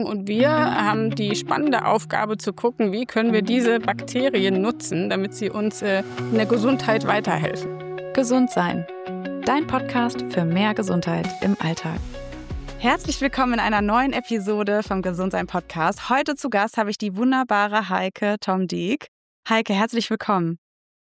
Und wir haben die spannende Aufgabe zu gucken, wie können wir diese Bakterien nutzen, damit sie uns in der Gesundheit weiterhelfen. Gesund sein. Dein Podcast für mehr Gesundheit im Alltag. Herzlich willkommen in einer neuen Episode vom Gesundsein Podcast. Heute zu Gast habe ich die wunderbare Heike Tom-Dieck. Heike, herzlich willkommen.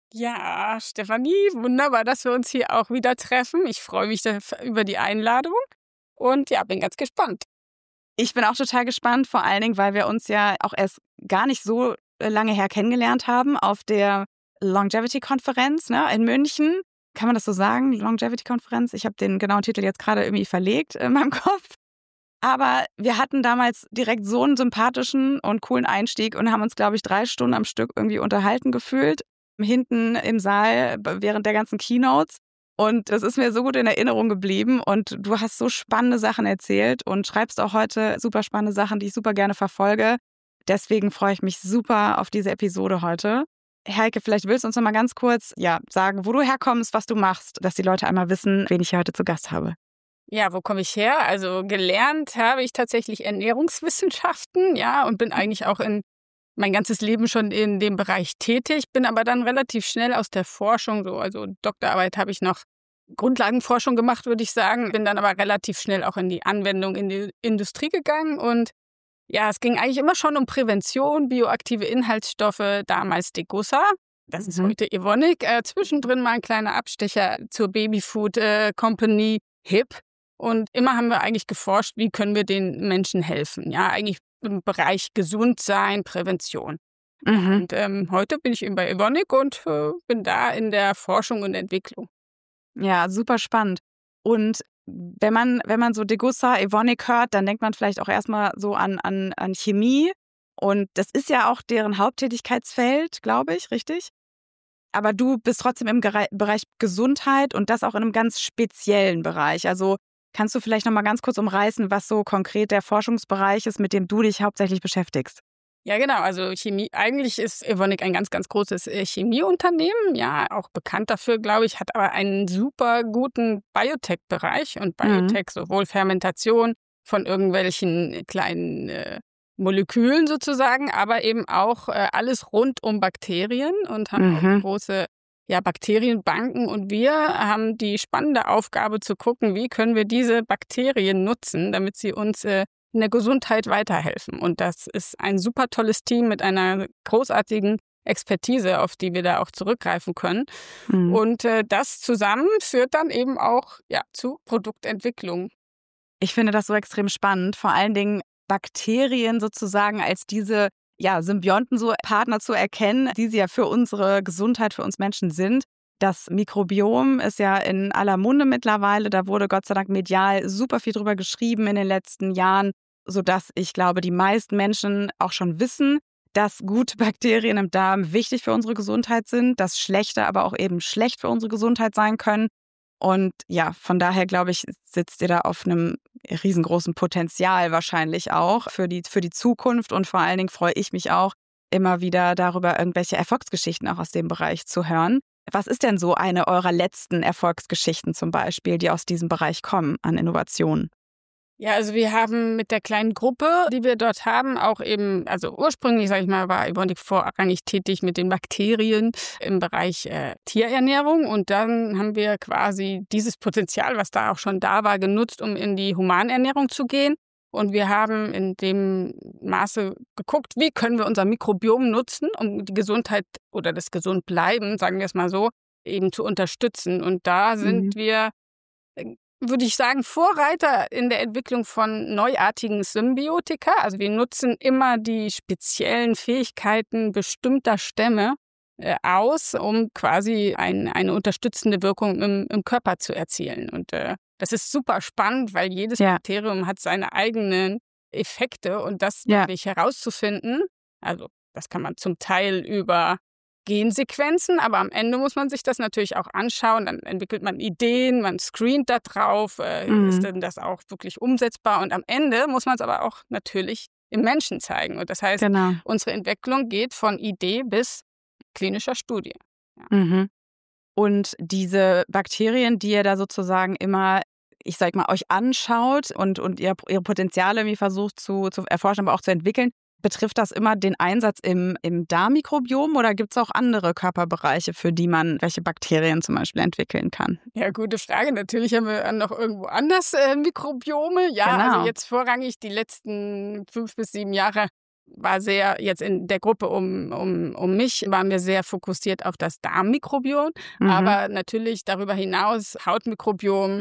Ja, Stefanie, wunderbar, dass wir uns hier auch wieder treffen. Ich freue mich über die Einladung und ja, bin ganz gespannt. Ich bin auch total gespannt, vor allen Dingen, weil wir uns ja auch erst gar nicht so lange her kennengelernt haben auf der Longevity-Konferenz in München. Kann man das so sagen, Longevity-Konferenz? Ich habe den genauen Titel jetzt gerade irgendwie verlegt in meinem Kopf. Aber wir hatten damals direkt so einen sympathischen und coolen Einstieg und haben uns, glaube ich, 3 Stunden am Stück irgendwie unterhalten gefühlt. Hinten im Saal während der ganzen Keynotes. Und das ist mir so gut in Erinnerung geblieben. Und du hast so spannende Sachen erzählt und schreibst auch heute super spannende Sachen, die ich super gerne verfolge. Deswegen freue ich mich super auf diese Episode heute. Heike, vielleicht willst du uns noch mal ganz kurz sagen, wo du herkommst, was du machst, dass die Leute einmal wissen, wen ich hier heute zu Gast habe. Ja, wo komme ich her? Also gelernt habe ich tatsächlich Ernährungswissenschaften, und bin eigentlich auch mein ganzes Leben schon in dem Bereich tätig, bin aber dann relativ schnell aus der Forschung, also Doktorarbeit habe ich noch Grundlagenforschung gemacht, würde ich sagen, bin dann aber relativ schnell auch in die Anwendung in die Industrie gegangen und ja, es ging eigentlich immer schon um Prävention, bioaktive Inhaltsstoffe, damals Degussa, das ist heute Evonik, zwischendrin mal ein kleiner Abstecher zur Babyfood Company HIP und immer haben wir eigentlich geforscht, wie können wir den Menschen helfen, eigentlich im Bereich Gesundsein, Prävention. Und heute bin ich eben bei Evonik und bin da in der Forschung und Entwicklung. Ja, super spannend. Und wenn man so Degussa, Evonik hört, dann denkt man vielleicht auch erstmal so an Chemie. Und das ist ja auch deren Haupttätigkeitsfeld, glaube ich, richtig? Aber du bist trotzdem im Bereich Gesundheit und das auch in einem ganz speziellen Bereich. Also kannst du vielleicht noch mal ganz kurz umreißen, was so konkret der Forschungsbereich ist, mit dem du dich hauptsächlich beschäftigst? Ja, genau. Also Chemie, eigentlich ist Evonik ein ganz, ganz großes Chemieunternehmen. Ja, auch bekannt dafür, glaube ich, hat aber einen super guten Biotech-Bereich. Und Biotech, sowohl Fermentation von irgendwelchen kleinen Molekülen sozusagen, aber eben auch alles rund um Bakterien und haben auch große Bakterienbanken. Und wir haben die spannende Aufgabe zu gucken, wie können wir diese Bakterien nutzen, damit sie uns in der Gesundheit weiterhelfen. Und das ist ein super tolles Team mit einer großartigen Expertise, auf die wir da auch zurückgreifen können. Und das zusammen führt dann eben auch zu Produktentwicklung. Ich finde das so extrem spannend, vor allen Dingen Bakterien sozusagen als diese Symbionten, so Partner zu erkennen, die sie ja für unsere Gesundheit, für uns Menschen sind. Das Mikrobiom ist ja in aller Munde mittlerweile. Da wurde Gott sei Dank medial super viel drüber geschrieben in den letzten Jahren, sodass ich glaube, die meisten Menschen auch schon wissen, dass gute Bakterien im Darm wichtig für unsere Gesundheit sind, dass schlechte aber auch eben schlecht für unsere Gesundheit sein können. Und von daher glaube ich, sitzt ihr da auf einem riesengroßen Potenzial wahrscheinlich auch für die Zukunft. Und vor allen Dingen freue ich mich auch immer wieder darüber, irgendwelche Erfolgsgeschichten auch aus dem Bereich zu hören. Was ist denn so eine eurer letzten Erfolgsgeschichten zum Beispiel, die aus diesem Bereich kommen an Innovationen? Ja, also wir haben mit der kleinen Gruppe, die wir dort haben, auch eben, also ursprünglich, sage ich mal, war Evonik vorrangig tätig mit den Bakterien im Bereich Tierernährung. Und dann haben wir quasi dieses Potenzial, was da auch schon da war, genutzt, um in die Humanernährung zu gehen. Und wir haben in dem Maße geguckt, wie können wir unser Mikrobiom nutzen, um die Gesundheit oder das Gesundbleiben, sagen wir es mal so, eben zu unterstützen. Und da sind wir, würde ich sagen, Vorreiter in der Entwicklung von neuartigen Symbiotika. Also wir nutzen immer die speziellen Fähigkeiten bestimmter Stämme aus, um quasi eine unterstützende Wirkung im Körper zu erzielen. Und das ist super spannend, weil jedes Bakterium hat seine eigenen Effekte und das wirklich herauszufinden, also das kann man zum Teil über Gensequenzen, aber am Ende muss man sich das natürlich auch anschauen, dann entwickelt man Ideen, man screent da drauf, ist denn das auch wirklich umsetzbar und am Ende muss man es aber auch natürlich im Menschen zeigen und das heißt, unsere Entwicklung geht von Idee bis klinischer Studie. Ja. Und diese Bakterien, die ihr da sozusagen immer ich sag mal, euch anschaut und ihre Potenziale irgendwie versucht zu erforschen, aber auch zu entwickeln, betrifft das immer den Einsatz im Darmmikrobiom oder gibt es auch andere Körperbereiche, für die man welche Bakterien zum Beispiel entwickeln kann? Ja, gute Frage. Natürlich haben wir noch irgendwo anders Mikrobiome. Ja, Genau. Also jetzt vorrangig die letzten 5 bis 7 Jahre war sehr, jetzt in der Gruppe um mich, waren wir sehr fokussiert auf das Darmmikrobiom. Aber natürlich darüber hinaus Hautmikrobiom,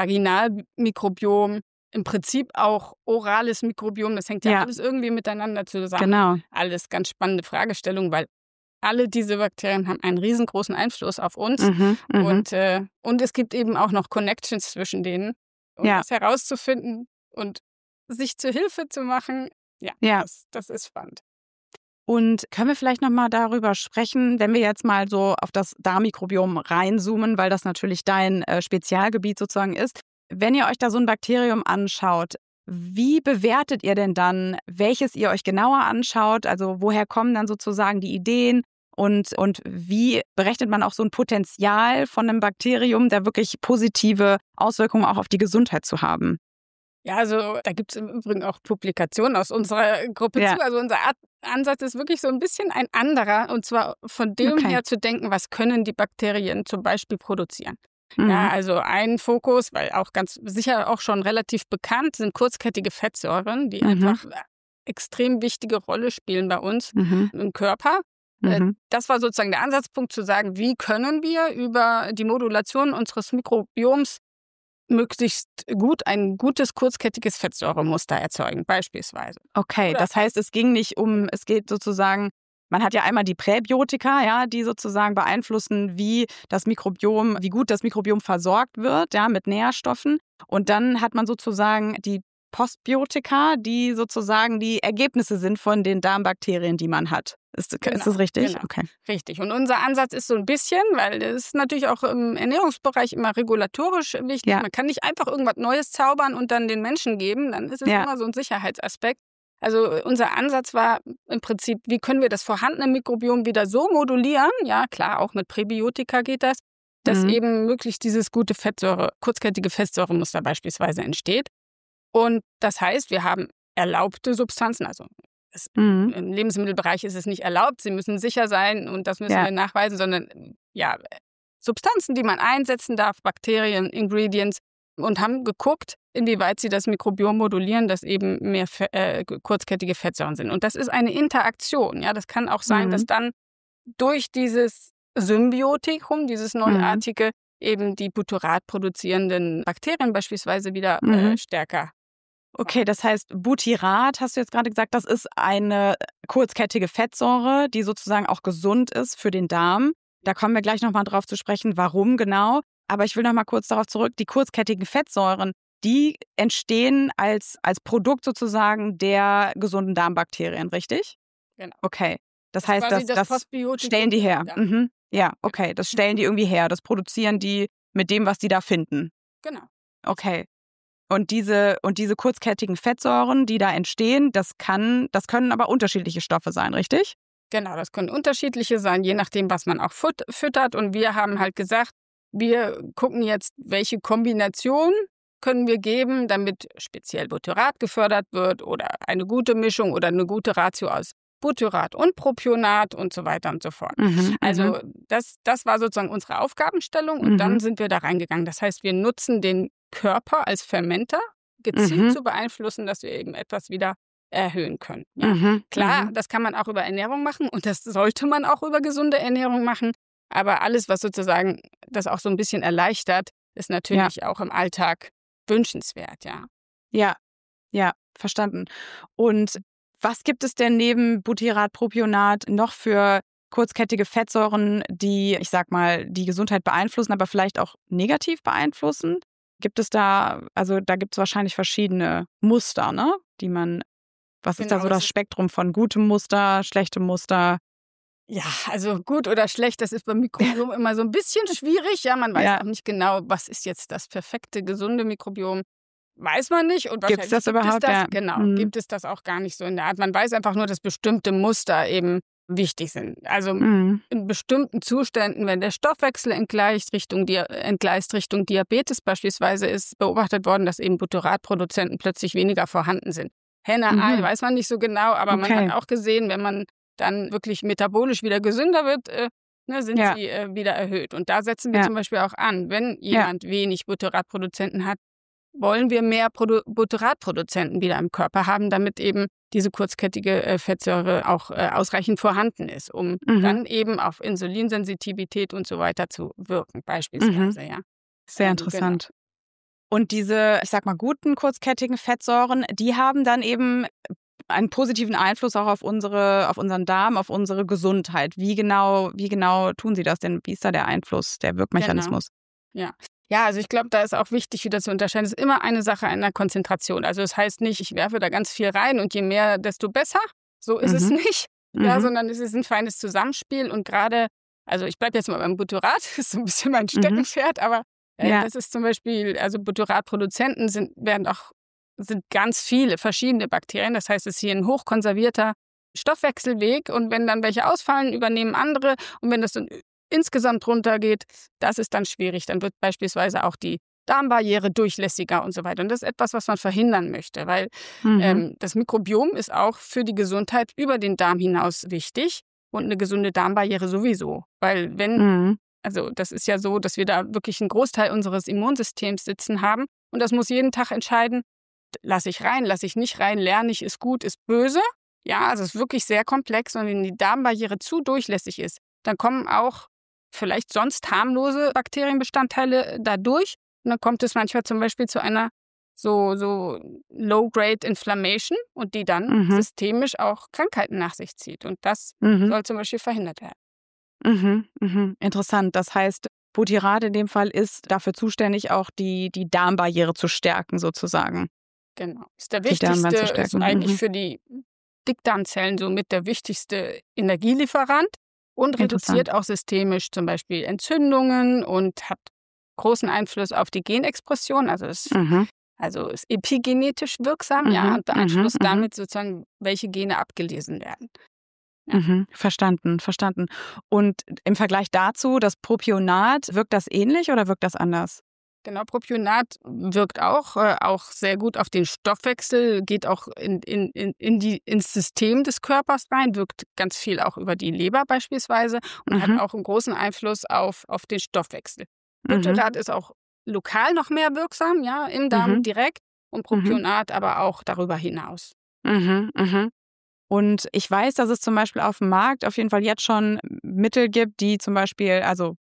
Vaginalmikrobiom, im Prinzip auch orales Mikrobiom. Das hängt ja alles irgendwie miteinander zusammen. Genau. Alles ganz spannende Fragestellungen, weil alle diese Bakterien haben einen riesengroßen Einfluss auf uns. Und es gibt eben auch noch Connections zwischen denen. Und das herauszufinden und sich zu Hilfe zu machen, das ist spannend. Und können wir vielleicht nochmal darüber sprechen, wenn wir jetzt mal so auf das Darmmikrobiom reinzoomen, weil das natürlich dein Spezialgebiet sozusagen ist. Wenn ihr euch da so ein Bakterium anschaut, wie bewertet ihr denn dann, welches ihr euch genauer anschaut? Also woher kommen dann sozusagen die Ideen und wie berechnet man auch so ein Potenzial von einem Bakterium, der wirklich positive Auswirkungen auch auf die Gesundheit zu haben? Ja, also da gibt es im Übrigen auch Publikationen aus unserer Gruppe zu. Also unser Ansatz ist wirklich so ein bisschen ein anderer, und zwar von dem her zu denken, was können die Bakterien zum Beispiel produzieren. Ja, also ein Fokus, weil auch ganz sicher auch schon relativ bekannt, sind kurzkettige Fettsäuren, die einfach extrem wichtige Rolle spielen bei uns im Körper. Das war sozusagen der Ansatzpunkt zu sagen, wie können wir über die Modulation unseres Mikrobioms möglichst gut ein gutes kurzkettiges Fettsäuremuster erzeugen, beispielsweise. Okay, das heißt, es geht sozusagen, man hat ja einmal die Präbiotika, die sozusagen beeinflussen, wie gut das Mikrobiom versorgt wird, mit Nährstoffen. Und dann hat man sozusagen die Postbiotika, die sozusagen die Ergebnisse sind von den Darmbakterien, die man hat. Ist das richtig? Genau. Okay. Richtig. Und unser Ansatz ist so ein bisschen, weil das ist natürlich auch im Ernährungsbereich immer regulatorisch wichtig. Man kann nicht einfach irgendwas Neues zaubern und dann den Menschen geben. Dann ist es immer so ein Sicherheitsaspekt. Also unser Ansatz war im Prinzip, wie können wir das vorhandene Mikrobiom wieder so modulieren? Ja, klar, auch mit Präbiotika geht das, dass eben möglichst dieses gute kurzkettige Fettsäuremuster beispielsweise entsteht. Und das heißt, wir haben erlaubte Substanzen, also im Lebensmittelbereich ist es nicht erlaubt, sie müssen sicher sein und das müssen wir nachweisen, sondern Substanzen, die man einsetzen darf, Bakterien, Ingredients, und haben geguckt, inwieweit sie das Mikrobiom modulieren, dass eben mehr kurzkettige Fettsäuren sind. Und das ist eine Interaktion. Ja, das kann auch sein, dass dann durch dieses Symbiotikum, dieses Neuartige, eben die Butyrat produzierenden Bakterien beispielsweise wieder stärker. Okay, das heißt, Butyrat, hast du jetzt gerade gesagt, das ist eine kurzkettige Fettsäure, die sozusagen auch gesund ist für den Darm. Da kommen wir gleich nochmal drauf zu sprechen, warum genau. Aber ich will nochmal kurz darauf zurück, die kurzkettigen Fettsäuren, die entstehen als Produkt sozusagen der gesunden Darmbakterien, richtig? Genau. Okay, das heißt, das stellen die her. Ja, okay, das stellen die irgendwie her, das produzieren die mit dem, was die da finden. Genau. Okay. Und diese kurzkettigen Fettsäuren, die da entstehen, das können aber unterschiedliche Stoffe sein, richtig? Genau, das können unterschiedliche sein, je nachdem, was man auch füttert. Und wir haben halt gesagt, wir gucken jetzt, welche Kombination können wir geben, damit speziell Butyrat gefördert wird oder eine gute Mischung oder eine gute Ratio aus Butyrat und Propionat und so weiter und so fort. Also das war sozusagen unsere Aufgabenstellung und dann sind wir da reingegangen. Das heißt, wir nutzen den Körper als Fermenter gezielt zu beeinflussen, dass wir eben etwas wieder erhöhen können. Ja. Klar, das kann man auch über Ernährung machen und das sollte man auch über gesunde Ernährung machen. Aber alles, was sozusagen das auch so ein bisschen erleichtert, ist natürlich auch im Alltag wünschenswert, Ja, verstanden. Und was gibt es denn neben Butyrat, Propionat noch für kurzkettige Fettsäuren, die, ich sag mal, die Gesundheit beeinflussen, aber vielleicht auch negativ beeinflussen? Gibt es da, also da gibt es wahrscheinlich verschiedene Muster, ne? Was ist da so das Spektrum von gutem Muster, schlechtem Muster? Ja, also gut oder schlecht, das ist beim Mikrobiom immer so ein bisschen schwierig. Ja, man weiß auch nicht genau, was ist jetzt das perfekte, gesunde Mikrobiom. Weiß man nicht. Und Gibt es das überhaupt? Genau, gibt es das auch gar nicht so in der Art. Man weiß einfach nur, dass bestimmte Muster eben wichtig sind. Also in bestimmten Zuständen, wenn der Stoffwechsel entgleist Richtung Diabetes beispielsweise, ist beobachtet worden, dass eben Butteratproduzenten plötzlich weniger vorhanden sind. Henne-Ei weiß man nicht so genau, aber man hat auch gesehen, wenn man dann wirklich metabolisch wieder gesünder wird, sind sie wieder erhöht. Und da setzen wir zum Beispiel auch an, wenn jemand wenig Butteratproduzenten hat, wollen wir mehr Butteratproduzenten wieder im Körper haben, damit eben diese kurzkettige Fettsäure auch ausreichend vorhanden ist, um dann eben auf Insulinsensitivität und so weiter zu wirken, beispielsweise. Ja. Sehr interessant. Genau. Und diese, ich sag mal, guten kurzkettigen Fettsäuren, die haben dann eben einen positiven Einfluss auch auf unseren Darm, auf unsere Gesundheit. Wie genau tun sie das denn? Wie ist da der Einfluss, der Wirkmechanismus? Genau. Ja, also ich glaube, da ist auch wichtig, wieder zu unterscheiden. Es ist immer eine Sache einer Konzentration. Also das heißt nicht, ich werfe da ganz viel rein und je mehr, desto besser. So ist es nicht. Ja, sondern es ist ein feines Zusammenspiel. Und gerade, also ich bleibe jetzt mal beim Butterat, das ist so ein bisschen mein Steckenpferd, aber das ist zum Beispiel, also Butteratproduzenten sind ganz viele verschiedene Bakterien. Das heißt, es ist hier ein hochkonservierter Stoffwechselweg. Und wenn dann welche ausfallen, übernehmen andere. Und wenn das dann insgesamt runtergeht, das ist dann schwierig. Dann wird beispielsweise auch die Darmbarriere durchlässiger und so weiter. Und das ist etwas, was man verhindern möchte, weil das Mikrobiom ist auch für die Gesundheit über den Darm hinaus wichtig und eine gesunde Darmbarriere sowieso. Weil also das ist ja so, dass wir da wirklich einen Großteil unseres Immunsystems sitzen haben und das muss jeden Tag entscheiden, lasse ich rein, lasse ich nicht rein, lerne ich, ist gut, ist böse. Ja, also es ist wirklich sehr komplex und wenn die Darmbarriere zu durchlässig ist, dann kommen auch vielleicht sonst harmlose Bakterienbestandteile da durch. Und dann kommt es manchmal zum Beispiel zu einer so Low-Grade Inflammation und die dann systemisch auch Krankheiten nach sich zieht. Und das soll zum Beispiel verhindert werden. Interessant. Das heißt, Buttirat in dem Fall ist dafür zuständig, auch die Darmbarriere zu stärken sozusagen. Genau. Ist der wichtigste, ist eigentlich für die Dickdarmzellen somit der wichtigste Energielieferant. Und reduziert auch systemisch zum Beispiel Entzündungen und hat großen Einfluss auf die Genexpression. Also ist epigenetisch wirksam und beeinflusst damit sozusagen, welche Gene abgelesen werden. Ja. Verstanden. Und im Vergleich dazu, das Propionat, wirkt das ähnlich oder wirkt das anders? Genau, Propionat wirkt auch sehr gut auf den Stoffwechsel, geht auch ins System des Körpers rein, wirkt ganz viel auch über die Leber beispielsweise und hat auch einen großen Einfluss auf den Stoffwechsel. Buttirat ist auch lokal noch mehr wirksam, im Darm direkt und Propionat aber auch darüber hinaus. Und ich weiß, dass es zum Beispiel auf dem Markt auf jeden Fall jetzt schon Mittel gibt, die zum Beispiel,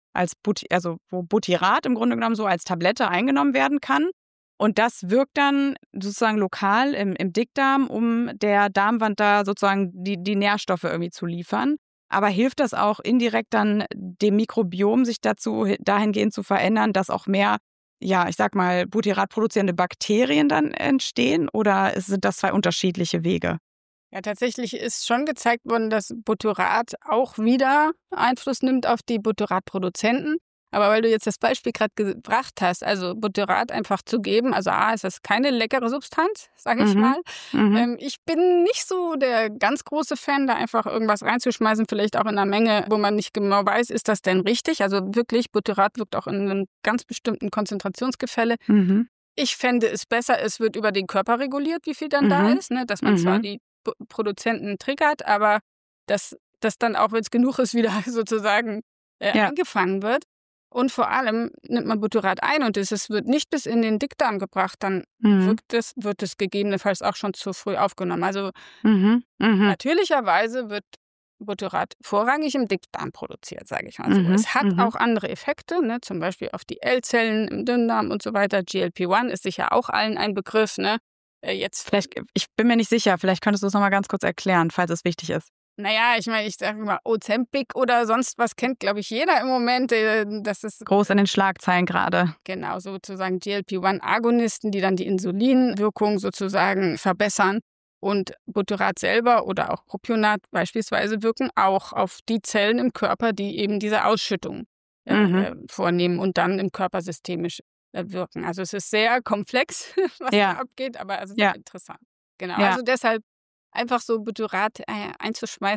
wo Buttirat im Grunde genommen so als Tablette eingenommen werden kann. Und das wirkt dann sozusagen lokal im Dickdarm, um der Darmwand da sozusagen die Nährstoffe irgendwie zu liefern. Aber hilft das auch indirekt dann dem Mikrobiom, sich dahingehend zu verändern, dass auch mehr, ich sag mal, Buttirat produzierende Bakterien dann entstehen? Oder sind das zwei unterschiedliche Wege? Ja, tatsächlich ist schon gezeigt worden, dass Buttirat auch wieder Einfluss nimmt auf die Buttiratproduzenten. Aber weil du jetzt das Beispiel gerade gebracht hast, also Buttirat einfach zu geben, also ist das keine leckere Substanz, sage ich mal. Ich bin nicht so der ganz große Fan, da einfach irgendwas reinzuschmeißen, vielleicht auch in einer Menge, wo man nicht genau weiß, ist das denn richtig? Also wirklich, Buttirat wirkt auch in einem ganz bestimmten Konzentrationsgefälle. Ich fände es besser, es wird über den Körper reguliert, wie viel dann da ist, ne? Dass man zwar die Produzenten triggert, aber dass dann auch, wenn es genug ist, wieder sozusagen eingefangen wird. Und vor allem nimmt man Buttirat ein und es wird nicht bis in den Dickdarm gebracht, dann wird es gegebenenfalls auch schon zu früh aufgenommen. Also natürlicherweise wird Buttirat vorrangig im Dickdarm produziert, sage ich mal so. Es hat auch andere Effekte, ne? Zum Beispiel auf die L-Zellen im Dünndarm und so weiter. GLP-1 ist sicher auch allen ein Begriff, ne? Ich bin mir nicht sicher, vielleicht könntest du es nochmal ganz kurz erklären, falls es wichtig ist. Naja, ich meine, ich sage mal, Ozempic oder sonst was kennt, glaube ich, jeder im Moment. Das ist groß in den Schlagzeilen gerade. Genau, sozusagen GLP-1-Agonisten, die dann die Insulinwirkung sozusagen verbessern. Und Buttirat selber oder auch Propionat beispielsweise wirken auch auf die Zellen im Körper, die eben diese Ausschüttung vornehmen und dann im Körper systemisch wirken. Also es ist sehr komplex, was da abgeht, aber es ist sehr interessant. Genau, also deshalb einfach so Buttirat einzuschmeißen,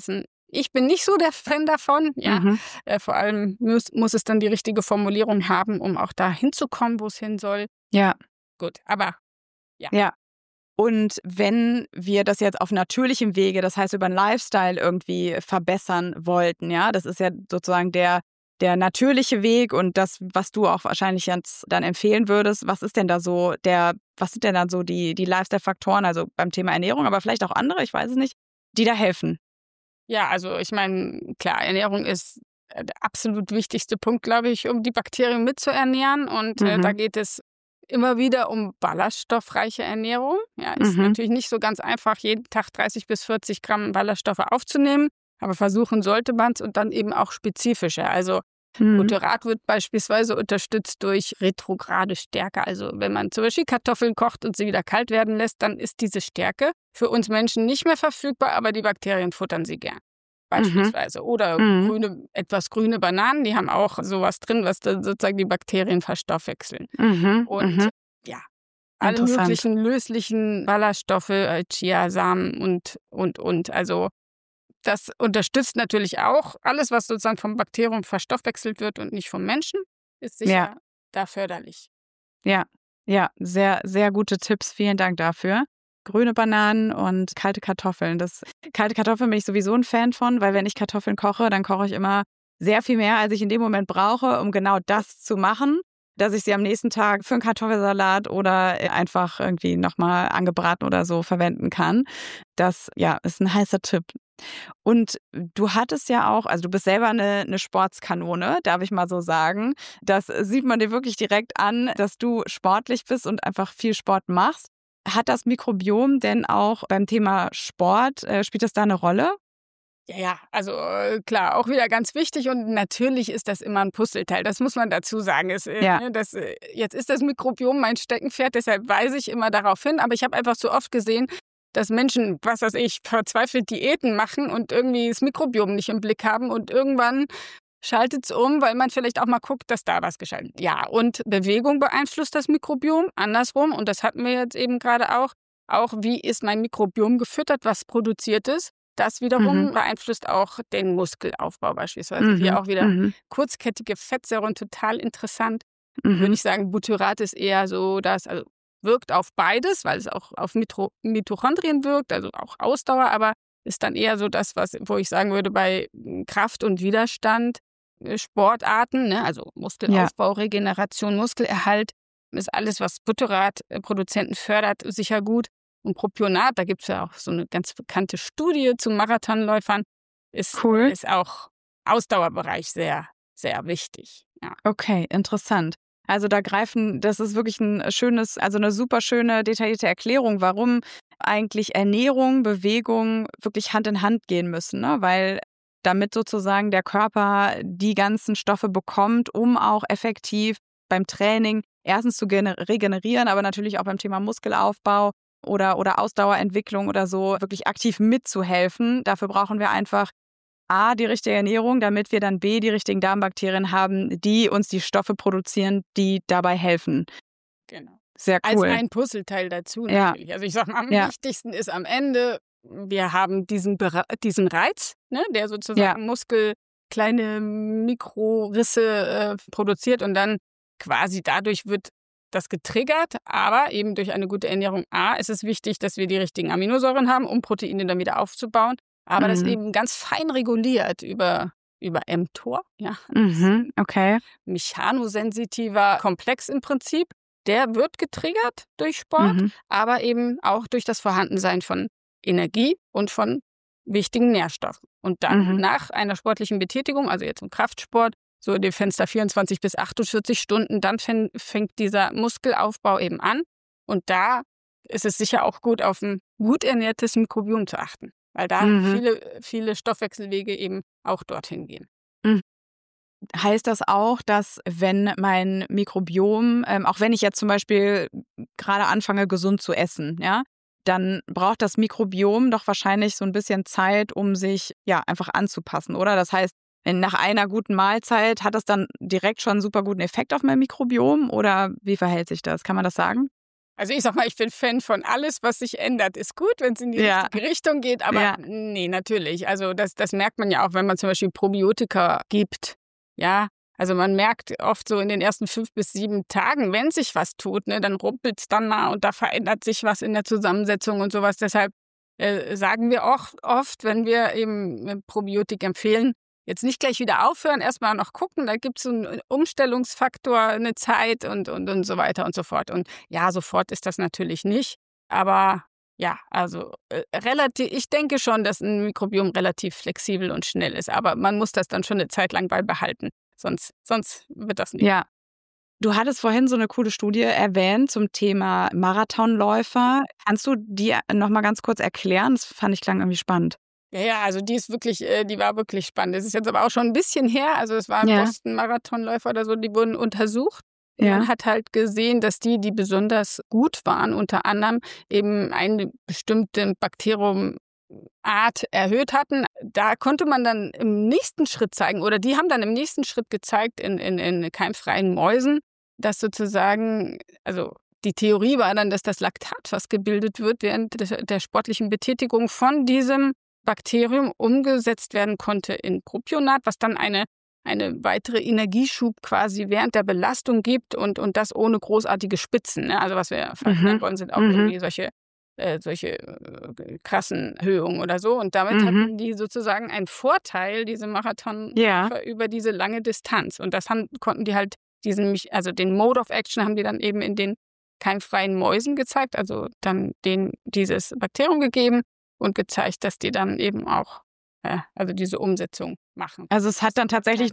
Ich bin nicht so der Fan davon. Ja. Vor allem muss es dann die richtige Formulierung haben, um auch da hinzukommen, wo es hin soll. Ja. Gut, aber ja. Ja. Und wenn wir das jetzt auf natürlichem Wege, das heißt über einen Lifestyle irgendwie verbessern wollten, ja, das ist ja sozusagen der natürliche Weg und das, was du auch wahrscheinlich jetzt dann empfehlen würdest, was sind denn da so die Lifestyle-Faktoren, also beim Thema Ernährung, aber vielleicht auch andere, ich weiß es nicht, die da helfen? Ja, also ich meine, klar, Ernährung ist der absolut wichtigste Punkt, glaube ich, um die Bakterien mitzuernähren. Und da geht es immer wieder um ballaststoffreiche Ernährung. Ja, ist natürlich nicht so ganz einfach, jeden Tag 30 bis 40 Gramm Ballaststoffe aufzunehmen. Aber versuchen sollte man es und dann eben auch spezifischer. Also Butyrat wird beispielsweise unterstützt durch retrograde Stärke. Also wenn man zum Beispiel Kartoffeln kocht und sie wieder kalt werden lässt, dann ist diese Stärke für uns Menschen nicht mehr verfügbar, aber die Bakterien futtern sie gern. Beispielsweise. Oder etwas grüne Bananen, die haben auch sowas drin, was dann sozusagen die Bakterien verstoffwechseln. Und ja, alle möglichen löslichen Ballaststoffe, Chiasamen und. Also das unterstützt natürlich auch alles, was sozusagen vom Bakterium verstoffwechselt wird und nicht vom Menschen, ist sicher da förderlich. Ja, sehr, sehr gute Tipps. Vielen Dank dafür. Grüne Bananen und kalte Kartoffeln. Kalte Kartoffeln bin ich sowieso ein Fan von, weil wenn ich Kartoffeln koche, dann koche ich immer sehr viel mehr, als ich in dem Moment brauche, um genau das zu machen, dass ich sie am nächsten Tag für einen Kartoffelsalat oder einfach irgendwie nochmal angebraten oder so verwenden kann. Das, ist ein heißer Tipp. Und du hattest ja auch, also du bist selber eine Sportskanone, darf ich mal so sagen. Das sieht man dir wirklich direkt an, dass du sportlich bist und einfach viel Sport machst. Hat das Mikrobiom denn auch beim Thema Sport, spielt das da eine Rolle? Ja, also klar, auch wieder ganz wichtig und natürlich ist das immer ein Puzzleteil, das muss man dazu sagen. Jetzt ist das Mikrobiom mein Steckenpferd, deshalb weise ich immer darauf hin, aber ich habe einfach so oft gesehen, dass Menschen, verzweifelt Diäten machen und irgendwie das Mikrobiom nicht im Blick haben und irgendwann schaltet es um, weil man vielleicht auch mal guckt, dass da was geschaltet ist. Ja, und Bewegung beeinflusst das Mikrobiom, andersrum, und das hatten wir jetzt eben gerade auch. Auch wie ist mein Mikrobiom gefüttert, was produziert es? Das wiederum beeinflusst auch den Muskelaufbau beispielsweise. Hier auch wieder kurzkettige Fettsäuren, total interessant. Würde ich sagen, Butyrat ist eher so, also wirkt auf beides, weil es auch auf Mitochondrien wirkt, also auch Ausdauer, aber ist dann eher so das, wo ich sagen würde, bei Kraft und Widerstand, Sportarten, ne, also Muskelaufbau, Regeneration, Muskelerhalt, ist alles, was Butyratproduzenten fördert, sicher gut. Und Propionat, da gibt es ja auch so eine ganz bekannte Studie zu Marathonläufern, ist auch Ausdauerbereich sehr, sehr wichtig. Ja. Okay, interessant. Also das ist wirklich eine super schöne, detaillierte Erklärung, warum eigentlich Ernährung, Bewegung wirklich Hand in Hand gehen müssen, ne? Weil damit sozusagen der Körper die ganzen Stoffe bekommt, um auch effektiv beim Training erstens zu regenerieren, aber natürlich auch beim Thema Muskelaufbau oder Ausdauerentwicklung oder so wirklich aktiv mitzuhelfen. Dafür brauchen wir einfach A, die richtige Ernährung, damit wir dann B, die richtigen Darmbakterien haben, die uns die Stoffe produzieren, die dabei helfen. Genau. Sehr cool. Als ein Puzzleteil dazu natürlich. Also ich sage mal, am wichtigsten ist am Ende, wir haben diesen Reiz, ne, der sozusagen kleine Mikrorisse produziert und dann quasi dadurch wird das getriggert, aber eben durch eine gute Ernährung. A, ist es wichtig, dass wir die richtigen Aminosäuren haben, um Proteine dann wieder aufzubauen. Aber das eben ganz fein reguliert über mTOR. Ja. Okay. Mechanosensitiver Komplex im Prinzip. Der wird getriggert durch Sport, aber eben auch durch das Vorhandensein von Energie und von wichtigen Nährstoffen. Und dann nach einer sportlichen Betätigung, also jetzt im Kraftsport, so in dem Fenster 24 bis 48 Stunden, dann fängt dieser Muskelaufbau eben an. Und da ist es sicher auch gut, auf ein gut ernährtes Mikrobiom zu achten. Weil da viele Stoffwechselwege eben auch dorthin gehen. Heißt das auch, dass wenn mein Mikrobiom, auch wenn ich jetzt zum Beispiel gerade anfange, gesund zu essen, ja, dann braucht das Mikrobiom doch wahrscheinlich so ein bisschen Zeit, um sich einfach anzupassen, oder? Das heißt, nach einer guten Mahlzeit hat das dann direkt schon einen super guten Effekt auf mein Mikrobiom oder wie verhält sich das? Kann man das sagen? Also ich sag mal, ich bin Fan von alles, was sich ändert, ist gut, wenn es in die richtige Richtung geht. Aber nee, natürlich. Also das merkt man ja auch, wenn man zum Beispiel Probiotika gibt. Ja, also man merkt oft so in den ersten 5 bis 7 Tagen, wenn sich was tut, ne, dann rumpelt es dann mal und da verändert sich was in der Zusammensetzung und sowas. Deshalb sagen wir auch oft, wenn wir eben Probiotik empfehlen, jetzt nicht gleich wieder aufhören, erstmal noch gucken, da gibt es so einen Umstellungsfaktor, eine Zeit und so weiter und so fort. Und ja, sofort ist das natürlich nicht, aber ja, also ich denke schon, dass ein Mikrobiom relativ flexibel und schnell ist, aber man muss das dann schon eine Zeit lang beibehalten, sonst wird das nicht. Ja. Du hattest vorhin so eine coole Studie erwähnt zum Thema Marathonläufer. Kannst du die noch mal ganz kurz erklären? Das fand ich klang irgendwie spannend. Ja, also die war wirklich spannend. Das ist jetzt aber auch schon ein bisschen her. Also es waren Boston-Marathonläufer oder so, die wurden untersucht. Ja. Man hat halt gesehen, dass die besonders gut waren, unter anderem eben eine bestimmte Bakteriumart erhöht hatten. Da konnte man dann im nächsten Schritt zeigen, oder die haben dann im nächsten Schritt gezeigt in keimfreien Mäusen, dass sozusagen, also die Theorie war dann, dass das Laktat, was gebildet wird während der sportlichen Betätigung von diesem Bakterium umgesetzt werden konnte in Propionat, was dann eine weitere Energieschub quasi während der Belastung gibt und das ohne großartige Spitzen. Ne? Also was wir verhindern wollen, sind auch irgendwie solche krassen Erhöhungen oder so. Und damit hatten die sozusagen einen Vorteil, diese Marathonläufer, über diese lange Distanz. Und das konnten die halt den Mode of Action haben die dann eben in den keimfreien Mäusen gezeigt, also dann denen dieses Bakterium gegeben und gezeigt, dass die dann eben auch diese Umsetzung machen. Also es hat dann tatsächlich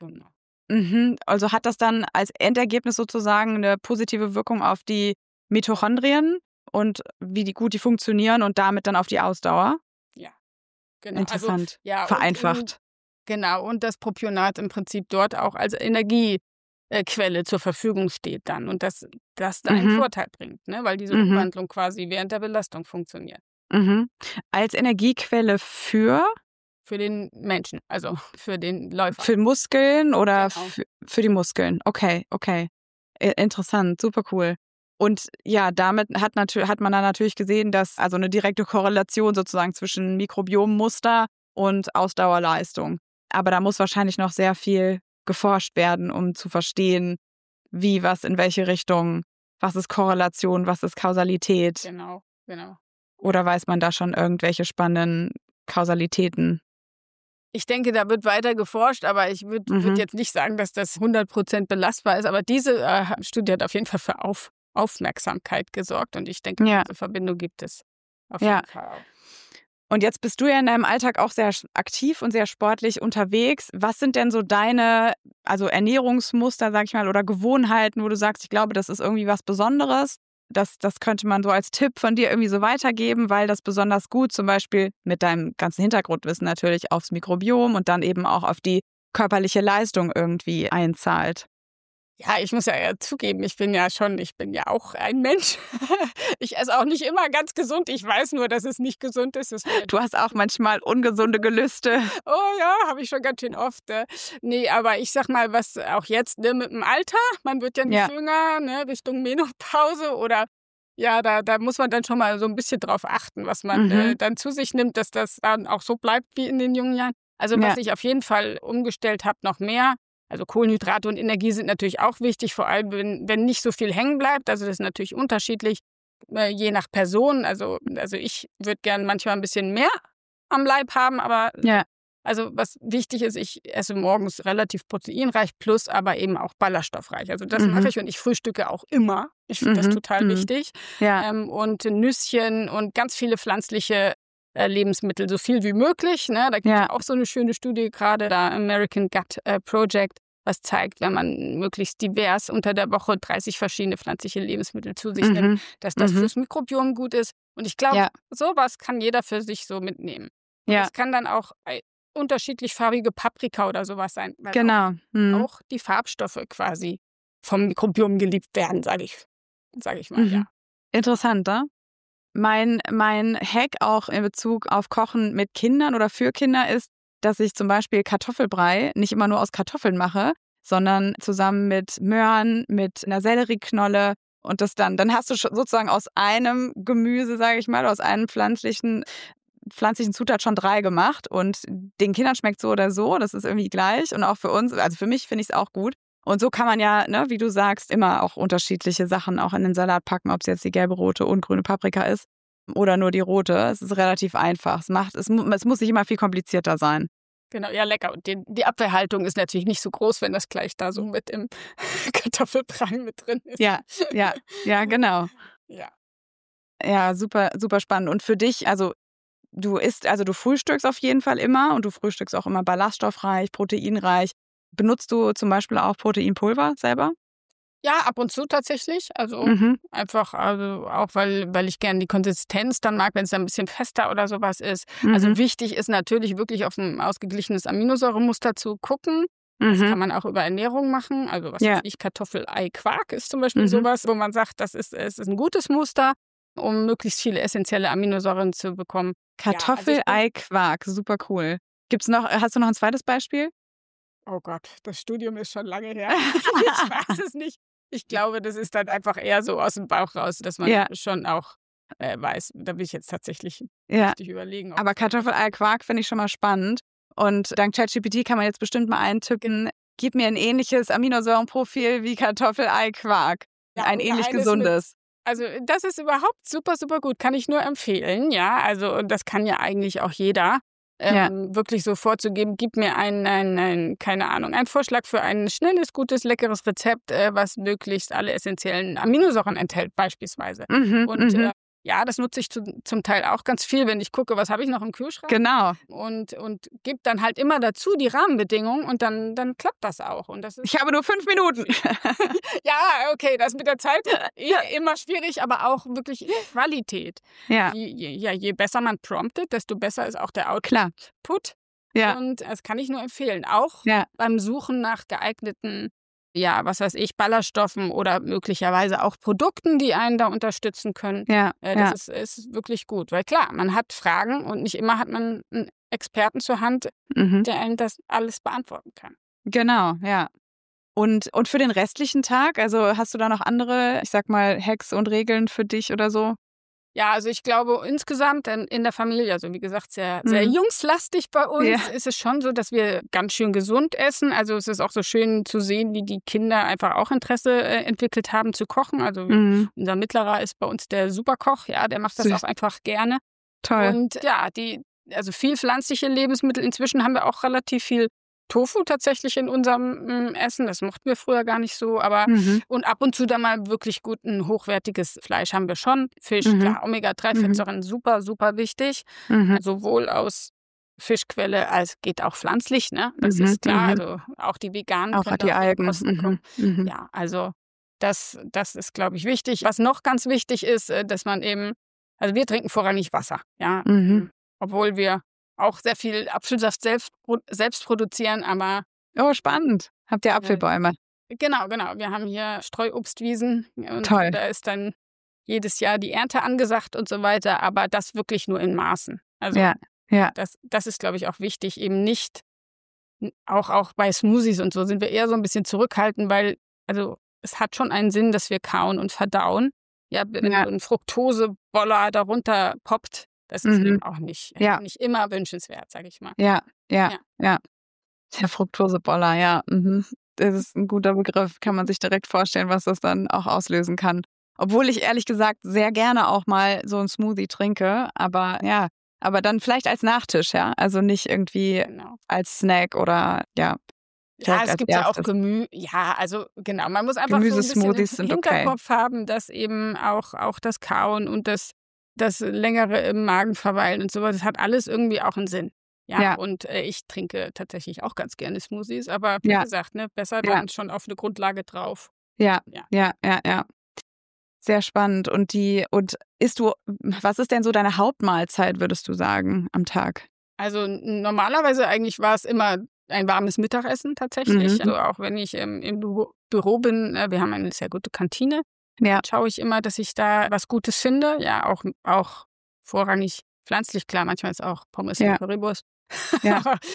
also hat das dann als Endergebnis sozusagen eine positive Wirkung auf die Mitochondrien und wie gut die funktionieren und damit dann auf die Ausdauer? Ja, genau. Interessant. Also, vereinfacht. Genau, und das Propionat im Prinzip dort auch als Energiequelle zur Verfügung steht dann und das da einen Vorteil bringt, ne? Weil diese Umwandlung quasi während der Belastung funktioniert. Als Energiequelle für den Menschen, also für den Läufer. Für Muskeln oder Genau. für die Muskeln? Okay. Interessant, super cool. Und ja, damit hat man dann natürlich gesehen, dass also eine direkte Korrelation sozusagen zwischen Mikrobiommuster und Ausdauerleistung. Aber da muss wahrscheinlich noch sehr viel geforscht werden, um zu verstehen, wie, was, in welche Richtung, was ist Korrelation, was ist Kausalität. Genau. Oder weiß man da schon irgendwelche spannenden Kausalitäten? Ich denke, da wird weiter geforscht, aber ich würde jetzt nicht sagen, dass das 100% belastbar ist. Aber diese Studie hat auf jeden Fall für Aufmerksamkeit gesorgt und ich denke, diese Verbindung gibt es auf jeden Fall auch. Und jetzt bist du ja in deinem Alltag auch sehr aktiv und sehr sportlich unterwegs. Was sind denn so deine Ernährungsmuster, sag ich mal, oder Gewohnheiten, wo du sagst, ich glaube, das ist irgendwie was Besonderes? Das könnte man so als Tipp von dir irgendwie so weitergeben, weil das besonders gut zum Beispiel mit deinem ganzen Hintergrundwissen natürlich aufs Mikrobiom und dann eben auch auf die körperliche Leistung irgendwie einzahlt. Ja, ich muss ja zugeben, ich bin ja auch ein Mensch. Ich esse auch nicht immer ganz gesund. Ich weiß nur, dass es nicht gesund ist. Du hast auch manchmal ungesunde Gelüste. Oh ja, habe ich schon ganz schön oft. Nee, aber ich sag mal, was auch jetzt mit dem Alter, man wird ja nicht jünger, ne, Richtung Menopause oder ja, da muss man dann schon mal so ein bisschen drauf achten, was man dann zu sich nimmt, dass das dann auch so bleibt wie in den jungen Jahren. Also was ich auf jeden Fall umgestellt habe, noch mehr. Also Kohlenhydrate und Energie sind natürlich auch wichtig, vor allem wenn nicht so viel hängen bleibt. Also das ist natürlich unterschiedlich, je nach Person. Also ich würde gerne manchmal ein bisschen mehr am Leib haben, aber also was wichtig ist, ich esse morgens relativ proteinreich plus aber eben auch ballaststoffreich. Also das mache ich und ich frühstücke auch immer. Ich finde das total wichtig. Ja. Und Nüsschen und ganz viele pflanzliche Lebensmittel, so viel wie möglich. Ne? Da gibt es auch so eine schöne Studie gerade, da American Gut Project, was zeigt, wenn man möglichst divers unter der Woche 30 verschiedene pflanzliche Lebensmittel zu sich nimmt, dass das fürs Mikrobiom gut ist. Und ich glaube, sowas kann jeder für sich so mitnehmen. Das kann dann auch unterschiedlich farbige Paprika oder sowas sein, weil auch die Farbstoffe quasi vom Mikrobiom geliebt werden, sag ich mal, ja. Interessant, ne? Mein Hack auch in Bezug auf Kochen mit Kindern oder für Kinder ist, dass ich zum Beispiel Kartoffelbrei nicht immer nur aus Kartoffeln mache, sondern zusammen mit Möhren, mit einer Sellerieknolle Und das dann hast du sozusagen aus einem Gemüse, sage ich mal, aus einem pflanzlichen Zutat schon 3 gemacht. Und den Kindern schmeckt so oder so, das ist irgendwie gleich. Und auch für uns, also für mich finde ich es auch gut. Und so kann man ja, ne, wie du sagst, immer auch unterschiedliche Sachen auch in den Salat packen, ob es jetzt die gelbe, rote und grüne Paprika ist oder nur die rote. Es ist relativ einfach. Es muss nicht immer viel komplizierter sein. Genau, ja, lecker. Und die Abwehrhaltung ist natürlich nicht so groß, wenn das gleich da so mit im Kartoffelbrei mit drin ist. Ja, genau. Ja. Ja, super, super spannend. Und für dich, also du frühstückst auf jeden Fall immer und du frühstückst auch immer ballaststoffreich, proteinreich. Benutzt du zum Beispiel auch Proteinpulver selber? Ja, ab und zu tatsächlich. Also einfach, also auch weil ich gerne die Konsistenz dann mag, wenn es dann ein bisschen fester oder sowas ist. Also wichtig ist natürlich wirklich auf ein ausgeglichenes Aminosäuremuster zu gucken. Das kann man auch über Ernährung machen. Also was weiß ich, Kartoffel-Ei-Quark ist zum Beispiel sowas, wo man sagt, es ist ein gutes Muster, um möglichst viele essentielle Aminosäuren zu bekommen. Kartoffel-Ei-Quark, super cool. Hast du noch ein zweites Beispiel? Oh Gott, das Studium ist schon lange her. Ich weiß es nicht. Ich glaube, das ist dann einfach eher so aus dem Bauch raus, dass man schon auch weiß. Da will ich jetzt tatsächlich richtig überlegen. Aber Kartoffel-Ei-Quark finde ich schon mal spannend. Und dank ChatGPT kann man jetzt bestimmt mal eintippen, gib mir ein ähnliches Aminosäurenprofil wie Kartoffel-Ei-Quark. Ja, ein ähnlich gesundes. Also das ist überhaupt super, super gut. Kann ich nur empfehlen. Ja, also das kann ja eigentlich auch jeder. Wirklich so vorzugeben, gib mir keine Ahnung, einen Vorschlag für ein schnelles, gutes, leckeres Rezept, was möglichst alle essentiellen Aminosäuren enthält, beispielsweise. Ja, das nutze ich zum Teil auch ganz viel, wenn ich gucke, was habe ich noch im Kühlschrank. Genau. Und gebe dann halt immer dazu die Rahmenbedingungen und dann klappt das auch. Und das ist ich habe nur 5 Minuten. Ja, okay, das mit der Zeit immer schwierig, aber auch wirklich Qualität. Ja. Je besser man promptet, desto besser ist auch der Output. Klar. Ja. Und das kann ich nur empfehlen. Auch beim Suchen nach geeigneten, was weiß ich, Ballaststoffen oder möglicherweise auch Produkten, die einen da unterstützen können. Das ist wirklich gut. Weil klar, man hat Fragen und nicht immer hat man einen Experten zur Hand, der einem das alles beantworten kann. Genau, ja. Und für den restlichen Tag, also hast du da noch andere, ich sag mal, Hacks und Regeln für dich oder so? Ja, also ich glaube insgesamt in der Familie, also wie gesagt, sehr, sehr jungslastig bei uns, ist es schon so, dass wir ganz schön gesund essen. Also es ist auch so schön zu sehen, wie die Kinder einfach auch Interesse entwickelt haben zu kochen. Also unser Mittlerer ist bei uns der Superkoch, der macht das auch einfach gerne. Toll. Und also viel pflanzliche Lebensmittel. Inzwischen haben wir auch relativ viel Tofu tatsächlich in unserem Essen. Das mochten wir früher gar nicht so. Aber und ab und zu dann mal wirklich gut ein hochwertiges Fleisch haben wir schon. Fisch, klar, Omega-3-Fettsäuren, super, super wichtig. Sowohl aus Fischquelle als geht auch pflanzlich, ne? Das ist klar. Also auch die Veganen auch können die Algen. kommen. Ja, also das ist, glaube ich, wichtig. Was noch ganz wichtig ist, dass man eben, also wir trinken vorrangig Wasser, ja. Obwohl wir auch sehr viel Apfelsaft selbst produzieren, aber... Oh, spannend. Habt ihr Apfelbäume? Genau. Wir haben hier Streuobstwiesen. Und toll. Da ist dann jedes Jahr die Ernte angesagt und so weiter, aber das wirklich nur in Maßen. Also das ist, glaube ich, auch wichtig, eben nicht, auch bei Smoothies und so sind wir eher so ein bisschen zurückhaltend, weil, also es hat schon einen Sinn, dass wir kauen und verdauen. Ja, wenn so ein Fructoseboller darunter poppt, das ist eben auch nicht immer wünschenswert, sage ich mal. Ja. Der Fructoseboller, Das ist ein guter Begriff. Kann man sich direkt vorstellen, was das dann auch auslösen kann. Obwohl ich ehrlich gesagt sehr gerne auch mal so einen Smoothie trinke, aber dann vielleicht als Nachtisch, also nicht irgendwie als Snack oder Ja, es gibt ja auch Gemüse. Ja, also genau, man muss einfach so ein bisschen im Hinterkopf haben, dass eben auch das Kauen und das längere im Magen verweilen und sowas, das hat alles irgendwie auch einen Sinn. Ja. Und ich trinke tatsächlich auch ganz gerne Smoothies, aber wie gesagt, ne, besser dann schon auf eine Grundlage drauf. Ja. Sehr spannend. Und was ist denn so deine Hauptmahlzeit, würdest du sagen, am Tag? Also normalerweise eigentlich war es immer ein warmes Mittagessen tatsächlich. Also auch wenn ich im Büro bin, wir haben eine sehr gute Kantine. Schaue ich immer, dass ich da was Gutes finde. Ja, auch vorrangig pflanzlich, klar, manchmal ist auch Pommes und Currywurst.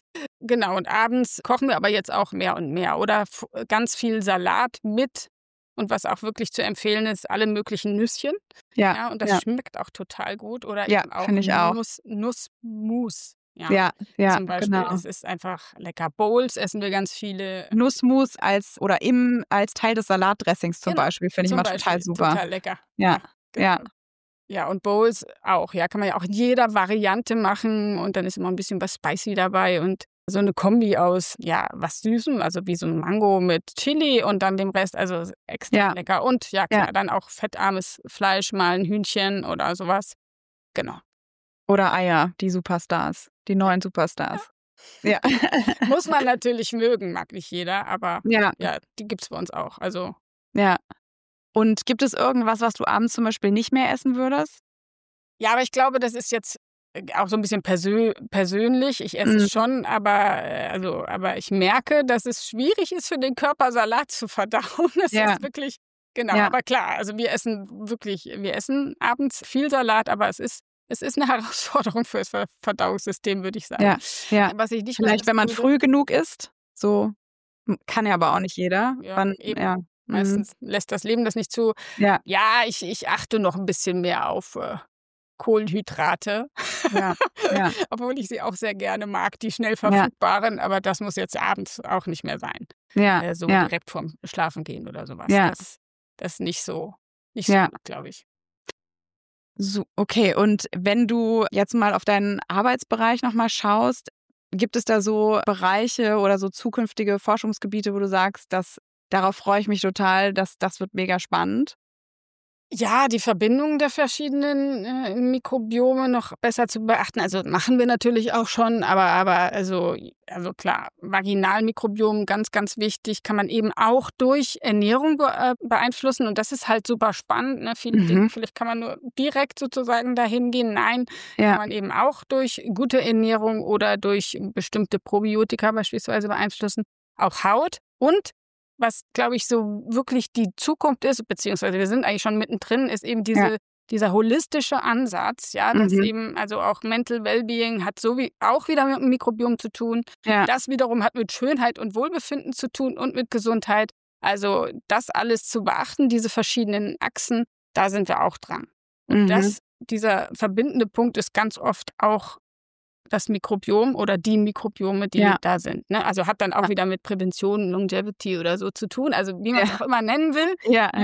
Genau, und abends kochen wir aber jetzt auch mehr und mehr. Oder ganz viel Salat mit Und was auch wirklich zu empfehlen ist, alle möglichen Nüsschen. Ja, und das schmeckt auch total gut. Oder eben auch finde ich auch. Nussmus. Ja, Zum Beispiel. genau. Es ist einfach lecker. Bowls essen wir ganz viele. Nussmus als Teil des Salatdressings zum Beispiel, finde ich immer total super. Total lecker. Ja, genau. Ja, und Bowls auch. Ja, kann man ja auch in jeder Variante machen. Und dann ist immer ein bisschen was Spicy dabei. Und so eine Kombi aus, was Süßem, also wie so ein Mango mit Chili und dann dem Rest, also extra lecker. Und klar, dann auch fettarmes Fleisch, mal ein Hühnchen oder sowas. Genau. Oder Eier, die Superstars, die neuen Superstars. Ja. Muss man natürlich mögen, mag nicht jeder, aber die gibt's bei uns auch. Also. Ja. Und gibt es irgendwas, was du abends zum Beispiel nicht mehr essen würdest? Ja, aber ich glaube, das ist jetzt auch so ein bisschen persönlich. Ich esse es schon, aber ich merke, dass es schwierig ist für den Körper, Salat zu verdauen. Das ist wirklich, genau. Ja. Aber klar, also wir essen abends viel Salat, aber es ist eine Herausforderung für das Verdauungssystem, würde ich sagen. Ja. Was ich nicht Vielleicht, wenn man früh genug isst, so kann ja aber auch nicht jeder. Meistens lässt das Leben das nicht zu. Ja, ich achte noch ein bisschen mehr auf Kohlenhydrate, obwohl ich sie auch sehr gerne mag, die schnell verfügbaren, aber das muss jetzt abends auch nicht mehr sein. Direkt vorm Schlafengehen oder sowas. Das ist nicht so gut, glaube ich. So, okay, und wenn du jetzt mal auf deinen Arbeitsbereich nochmal schaust, gibt es da so Bereiche oder so zukünftige Forschungsgebiete, wo du sagst, darauf freue ich mich total, das wird mega spannend? Ja, die Verbindung der verschiedenen Mikrobiome noch besser zu beachten. Also machen wir natürlich auch schon, aber also klar, Vaginalmikrobiom ganz, ganz wichtig, kann man eben auch durch Ernährung beeinflussen. Und das ist halt super spannend. Ne? Viele denken, vielleicht kann man nur direkt sozusagen dahin gehen. Nein, kann man eben auch durch gute Ernährung oder durch bestimmte Probiotika beispielsweise beeinflussen. Auch Haut und was, glaube ich, so wirklich die Zukunft ist, beziehungsweise wir sind eigentlich schon mittendrin, ist eben dieser holistische Ansatz, dass eben, also auch Mental Wellbeing hat auch wieder mit dem Mikrobiom zu tun. Ja. Das wiederum hat mit Schönheit und Wohlbefinden zu tun und mit Gesundheit. Also das alles zu beachten, diese verschiedenen Achsen, da sind wir auch dran. Und dieser verbindende Punkt ist ganz oft auch das Mikrobiom oder die Mikrobiome, die da sind. Ne? Also hat dann auch wieder mit Prävention, Longevity oder so zu tun, also wie man es auch immer nennen will.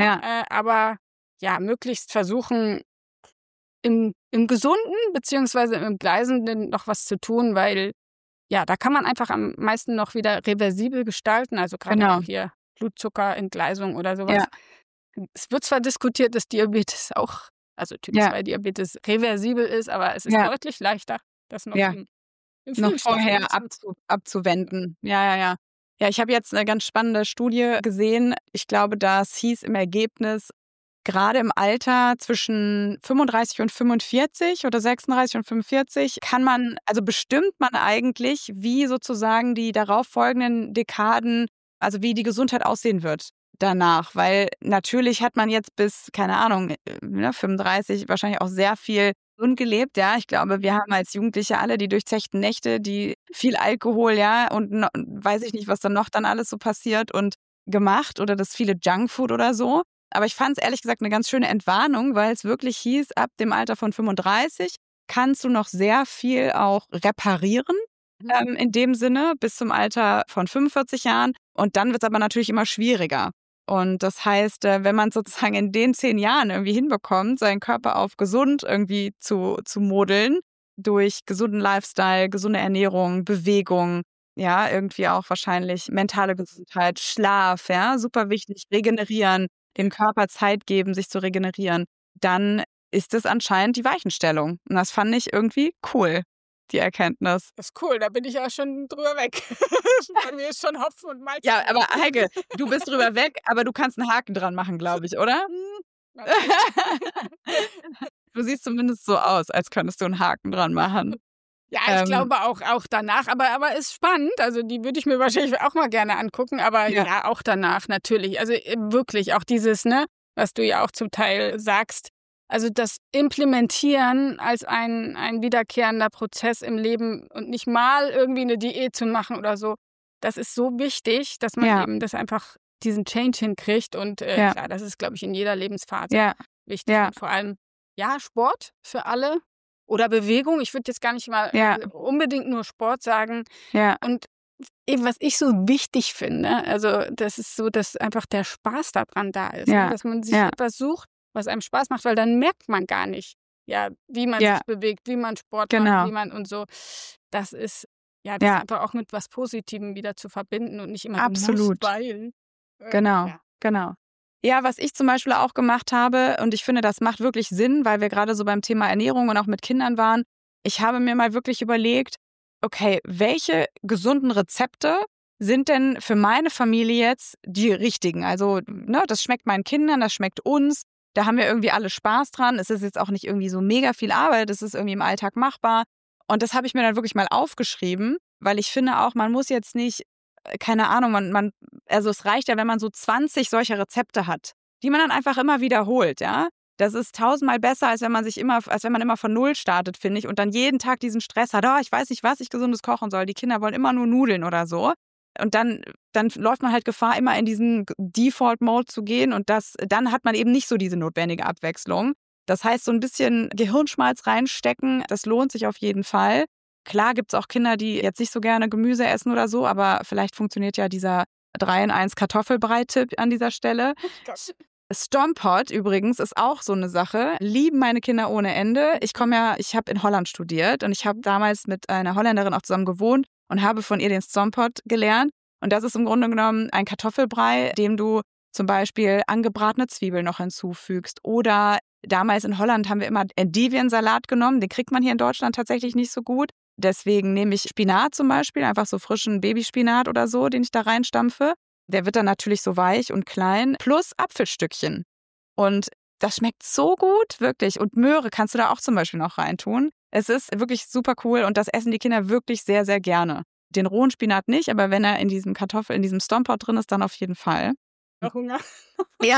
Aber möglichst versuchen, im Gesunden beziehungsweise im Gleisenden noch was zu tun, weil da kann man einfach am meisten noch wieder reversibel gestalten, also gerade auch hier Blutzuckerentgleisung oder sowas. Ja. Es wird zwar diskutiert, dass Diabetes auch, also Typ-2-Diabetes reversibel ist, aber es ist deutlich leichter, das noch noch vorher abzuwenden. Ja. Ja, ich habe jetzt eine ganz spannende Studie gesehen. Ich glaube, das hieß im Ergebnis, gerade im Alter zwischen 35 und 45 oder 36 und 45 bestimmt man eigentlich, wie sozusagen die darauffolgenden Dekaden, also wie die Gesundheit aussehen wird danach. Weil natürlich hat man jetzt bis, keine Ahnung, 35 wahrscheinlich auch sehr viel gesund gelebt, Ich glaube, wir haben als Jugendliche alle die durchzechten Nächte, die viel Alkohol, und weiß ich nicht, was dann alles so passiert und gemacht oder das viele Junkfood oder so. Aber ich fand es ehrlich gesagt eine ganz schöne Entwarnung, weil es wirklich hieß, ab dem Alter von 35 kannst du noch sehr viel auch reparieren, in dem Sinne, bis zum Alter von 45 Jahren. Und dann wird es aber natürlich immer schwieriger. Und das heißt, wenn man sozusagen in den 10 Jahren irgendwie hinbekommt, seinen Körper auf gesund irgendwie zu modeln, durch gesunden Lifestyle, gesunde Ernährung, Bewegung, irgendwie auch wahrscheinlich mentale Gesundheit, Schlaf, super wichtig, regenerieren, dem Körper Zeit geben, sich zu regenerieren, dann ist es anscheinend die Weichenstellung. Und das fand ich irgendwie cool, die Erkenntnis. Das ist cool, da bin ich ja schon drüber weg. Bei mir ist schon Hopfen und Malz. Ja, aber Heike, du bist drüber weg, aber du kannst einen Haken dran machen, glaube ich, oder? Du siehst zumindest so aus, als könntest du einen Haken dran machen. Ja, ich glaube auch danach, aber ist spannend. Also die würde ich mir wahrscheinlich auch mal gerne angucken, aber auch danach natürlich. Also wirklich auch dieses, was du ja auch zum Teil sagst, also das Implementieren als ein wiederkehrender Prozess im Leben und nicht mal irgendwie eine Diät zu machen oder so, das ist so wichtig, dass man eben das einfach diesen Change hinkriegt. Und klar, das ist, glaube ich, in jeder Lebensphase wichtig. Und vor allem, Sport für alle oder Bewegung. Ich würde jetzt gar nicht mal unbedingt nur Sport sagen. Ja. Und eben, was ich so wichtig finde, also das ist so, dass einfach der Spaß daran da ist. Ne? Dass man sich etwas sucht, was einem Spaß macht, weil dann merkt man gar nicht, wie man sich bewegt, wie man Sport macht, wie man und so. Das ist das einfach auch mit was Positivem wieder zu verbinden und nicht immer absolut. Weil. Genau. Ja, was ich zum Beispiel auch gemacht habe, und ich finde, das macht wirklich Sinn, weil wir gerade so beim Thema Ernährung und auch mit Kindern waren. Ich habe mir mal wirklich überlegt, okay, welche gesunden Rezepte sind denn für meine Familie jetzt die richtigen? Also, das schmeckt meinen Kindern, das schmeckt uns. Da haben wir irgendwie alle Spaß dran. Es ist jetzt auch nicht irgendwie so mega viel Arbeit, es ist irgendwie im Alltag machbar. Und das habe ich mir dann wirklich mal aufgeschrieben, weil ich finde auch, man muss jetzt nicht, keine Ahnung, also es reicht ja, wenn man so 20 solcher Rezepte hat, die man dann einfach immer wiederholt, ja. Das ist 1000-mal besser, als wenn man immer von Null startet, finde ich, und dann jeden Tag diesen Stress hat, ich weiß nicht, was ich Gesundes kochen soll. Die Kinder wollen immer nur Nudeln oder so. Und dann läuft man halt Gefahr, immer in diesen Default-Mode zu gehen, und dann hat man eben nicht so diese notwendige Abwechslung. Das heißt, so ein bisschen Gehirnschmalz reinstecken, das lohnt sich auf jeden Fall. Klar gibt es auch Kinder, die jetzt nicht so gerne Gemüse essen oder so, aber vielleicht funktioniert ja dieser 3-in-1 Kartoffelbrei-Tipp an dieser Stelle. Stompot übrigens ist auch so eine Sache. Lieben meine Kinder ohne Ende. Ich habe in Holland studiert und ich habe damals mit einer Holländerin auch zusammen gewohnt und habe von ihr den Stompot gelernt. Und das ist im Grunde genommen ein Kartoffelbrei, dem du zum Beispiel angebratene Zwiebeln noch hinzufügst. Oder damals in Holland haben wir immer Endiviensalat genommen. Den kriegt man hier in Deutschland tatsächlich nicht so gut. Deswegen nehme ich Spinat zum Beispiel, einfach so frischen Babyspinat oder so, den ich da reinstampfe. Der wird dann natürlich so weich und klein, plus Apfelstückchen. Und das schmeckt so gut, wirklich. Und Möhre kannst du da auch zum Beispiel noch reintun. Es ist wirklich super cool und das essen die Kinder wirklich sehr, sehr gerne. Den rohen Spinat nicht, aber wenn er in diesem Stompot drin ist, dann auf jeden Fall. Hunger. Ja.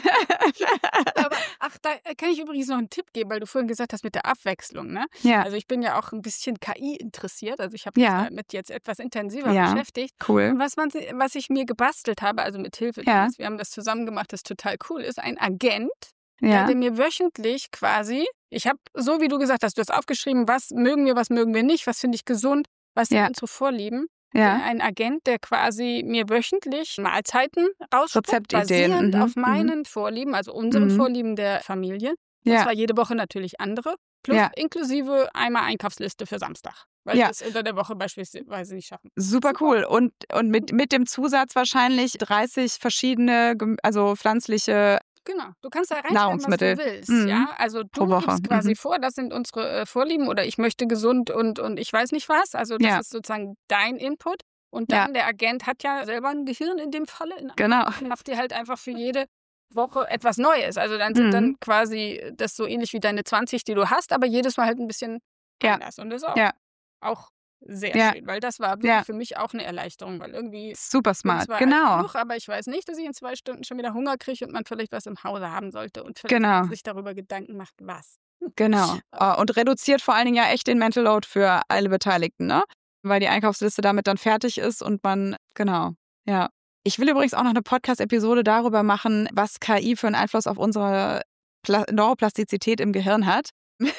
Aber, da kann ich übrigens noch einen Tipp geben, weil du vorhin gesagt hast mit der Abwechslung, ne? Ja. Also ich bin ja auch ein bisschen KI interessiert, also ich habe mich damit jetzt etwas intensiver beschäftigt. Cool. Und was ich mir gebastelt habe, also mit Hilfe deines, wir haben das zusammen gemacht, das total cool ist, ein Agent, der mir wöchentlich quasi, ich habe, so wie du gesagt hast, du hast aufgeschrieben, was mögen wir nicht, was finde ich gesund, was sind unsere Vorlieben. Ein Agent, der quasi mir wöchentlich Mahlzeiten rausspuckt, basierend auf meinen Vorlieben, also unseren Vorlieben der Familie. Und zwar jede Woche natürlich andere, plus inklusive einmal Einkaufsliste für Samstag, weil wir es unter der Woche beispielsweise nicht schaffen. Super cool. Und mit dem Zusatz wahrscheinlich 30 verschiedene, also pflanzliche Genau, du kannst da reinschreiben, was du willst. Ja? Also du gibst quasi vor, das sind unsere Vorlieben oder ich möchte gesund und ich weiß nicht was. Also das ist sozusagen dein Input. Und dann der Agent hat ja selber ein Gehirn in dem Falle. Genau. Dann habt ihr halt einfach für jede Woche etwas Neues. Also dann sind dann quasi das so ähnlich wie deine 20, die du hast, aber jedes Mal halt ein bisschen anders. Und das ist auch sehr schön, weil das war wirklich für mich auch eine Erleichterung, weil irgendwie super smart, zwar genau. genug, aber ich weiß nicht, dass ich in 2 Stunden schon wieder Hunger kriege und man vielleicht was im Hause haben sollte und vielleicht sich darüber Gedanken macht, was. Genau. Und reduziert vor allen Dingen ja echt den Mental Load für alle Beteiligten, ne? Weil die Einkaufsliste damit dann fertig ist und man, ja. Ich will übrigens auch noch eine Podcast-Episode darüber machen, was KI für einen Einfluss auf unsere Neuroplastizität im Gehirn hat.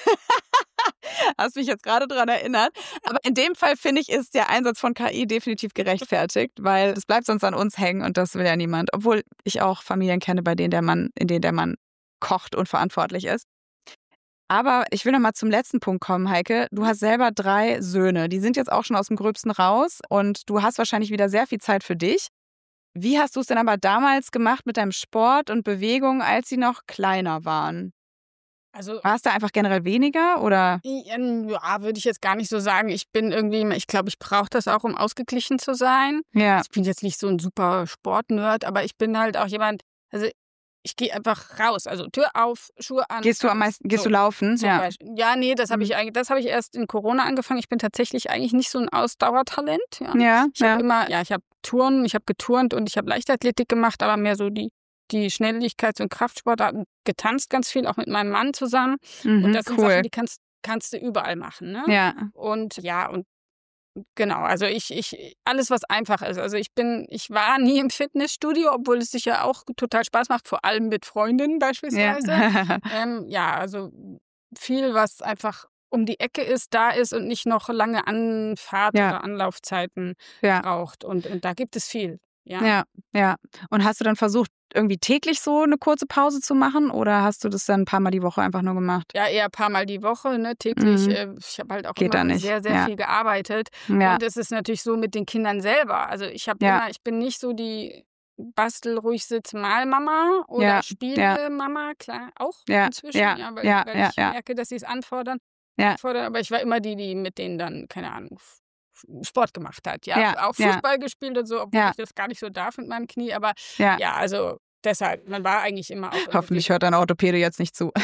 Hast mich jetzt gerade daran erinnert. Aber in dem Fall, finde ich, ist der Einsatz von KI definitiv gerechtfertigt, weil es bleibt sonst an uns hängen und das will ja niemand. Obwohl ich auch Familien kenne, in denen der Mann kocht und verantwortlich ist. Aber ich will noch mal zum letzten Punkt kommen, Heike. Du hast selber 3 Söhne. Die sind jetzt auch schon aus dem Gröbsten raus und du hast wahrscheinlich wieder sehr viel Zeit für dich. Wie hast du es denn aber damals gemacht mit deinem Sport und Bewegung, als sie noch kleiner waren? Also, war es da einfach generell weniger oder? Ja, würde ich jetzt gar nicht so sagen. Ich glaube, ich brauche das auch, um ausgeglichen zu sein. Ja. Ich bin jetzt nicht so ein super Sportnerd, aber ich bin halt auch jemand, also ich gehe einfach raus, also Tür auf, Schuhe an. Gehst du laufen? Ja. Ja, nee, das habe ich erst in Corona angefangen. Ich bin tatsächlich eigentlich nicht so ein Ausdauertalent. Ich habe Touren, ich habe geturnt und ich habe Leichtathletik gemacht, aber mehr so die Schnelligkeits- und Kraftsportarten, getanzt ganz viel, auch mit meinem Mann zusammen. Und das sind Sachen, die kannst du überall machen. Ne? Ja. Und Genau, also ich alles, was einfach ist. Also ich war nie im Fitnessstudio, obwohl es sicher auch total Spaß macht, vor allem mit Freundinnen beispielsweise. Ja. Also viel, was einfach um die Ecke ist, da ist und nicht noch lange Anfahrt oder Anlaufzeiten braucht. Und da gibt es viel. Ja. Und hast du dann versucht, irgendwie täglich so eine kurze Pause zu machen oder hast du das dann ein paar Mal die Woche einfach nur gemacht? Ja, eher ein paar Mal die Woche, ne, täglich. Ich habe halt auch immer sehr, sehr viel gearbeitet. Ja. Und es ist natürlich so mit den Kindern selber. Also ich bin nicht so die Bastel-Ruhig-Sitz-Mal-Mama oder Spiele-Mama, klar, auch inzwischen, weil ich merke, dass sie es anfordern. Aber ich war immer die mit denen dann, keine Ahnung, Sport gemacht hat. Auch Fußball gespielt und so, obwohl ich das gar nicht so darf mit meinem Knie. Aber also deshalb, man war eigentlich immer auch. Hoffentlich hört dein Orthopäde jetzt nicht zu.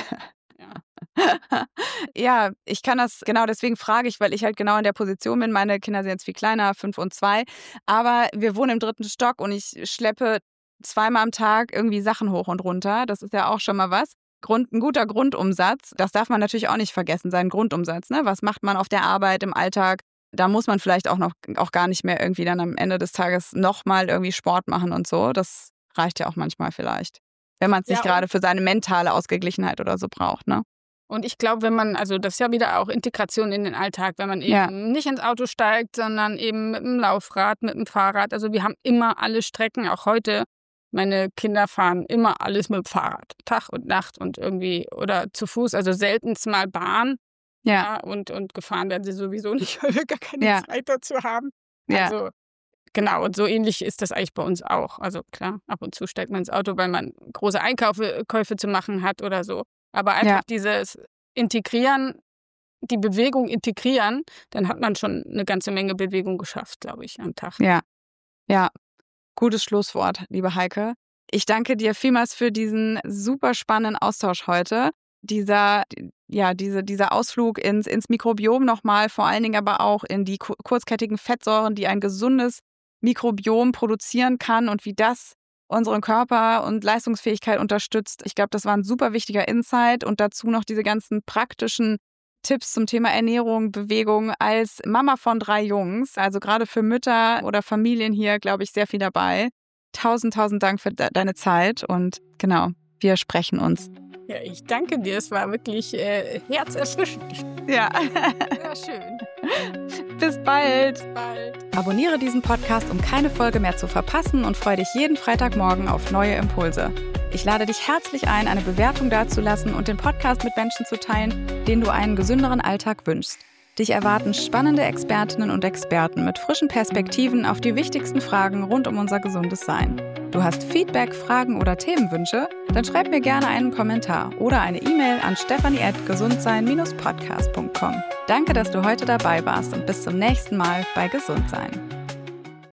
Ja, ich kann das, genau deswegen frage ich, weil ich halt genau in der Position bin. Meine Kinder sind jetzt viel kleiner, 5 und 2. Aber wir wohnen im 3. Stock und ich schleppe 2-mal am Tag irgendwie Sachen hoch und runter. Das ist ja auch schon mal was. Ein guter Grundumsatz, das darf man natürlich auch nicht vergessen, seinen Grundumsatz. Ne? Was macht man auf der Arbeit im Alltag? Da muss man vielleicht auch gar nicht mehr irgendwie dann am Ende des Tages nochmal irgendwie Sport machen und so. Das reicht ja auch manchmal vielleicht, wenn man es nicht gerade für seine mentale Ausgeglichenheit oder so braucht, ne? Und ich glaube, also das ist ja wieder auch Integration in den Alltag, wenn man eben nicht ins Auto steigt, sondern eben mit dem Laufrad, mit dem Fahrrad. Also wir haben immer alle Strecken, auch heute. Meine Kinder fahren immer alles mit dem Fahrrad, Tag und Nacht und irgendwie oder zu Fuß, also seltenst mal Bahn. Ja, und gefahren werden sie sowieso nicht, weil wir gar keine Zeit dazu haben. Also genau, und so ähnlich ist das eigentlich bei uns auch. Also klar, ab und zu steigt man ins Auto, weil man große Einkäufe zu machen hat oder so. Aber einfach dieses Integrieren, die Bewegung integrieren, dann hat man schon eine ganze Menge Bewegung geschafft, glaube ich, am Tag. Ja, gutes Schlusswort, liebe Heike. Ich danke dir vielmals für diesen super spannenden Austausch heute. Dieser Ausflug ins Mikrobiom nochmal, vor allen Dingen aber auch in die kurzkettigen Fettsäuren, die ein gesundes Mikrobiom produzieren kann und wie das unseren Körper und Leistungsfähigkeit unterstützt. Ich glaube, das war ein super wichtiger Insight und dazu noch diese ganzen praktischen Tipps zum Thema Ernährung, Bewegung als Mama von 3 Jungs. Also gerade für Mütter oder Familien hier, glaube ich, sehr viel dabei. 1000 Dank für deine Zeit und genau, wir sprechen uns. Ja, ich danke dir. Es war wirklich herzerfrischend. Ja. Sehr schön. Bis bald. Bis bald. Abonniere diesen Podcast, um keine Folge mehr zu verpassen und freue dich jeden Freitagmorgen auf neue Impulse. Ich lade dich herzlich ein, eine Bewertung dazulassen und den Podcast mit Menschen zu teilen, denen du einen gesünderen Alltag wünschst. Dich erwarten spannende Expertinnen und Experten mit frischen Perspektiven auf die wichtigsten Fragen rund um unser gesundes Sein. Du hast Feedback, Fragen oder Themenwünsche? Dann schreib mir gerne einen Kommentar oder eine E-Mail an stephanie@gesundsein-podcast.com. Danke, dass du heute dabei warst und bis zum nächsten Mal bei Gesundsein.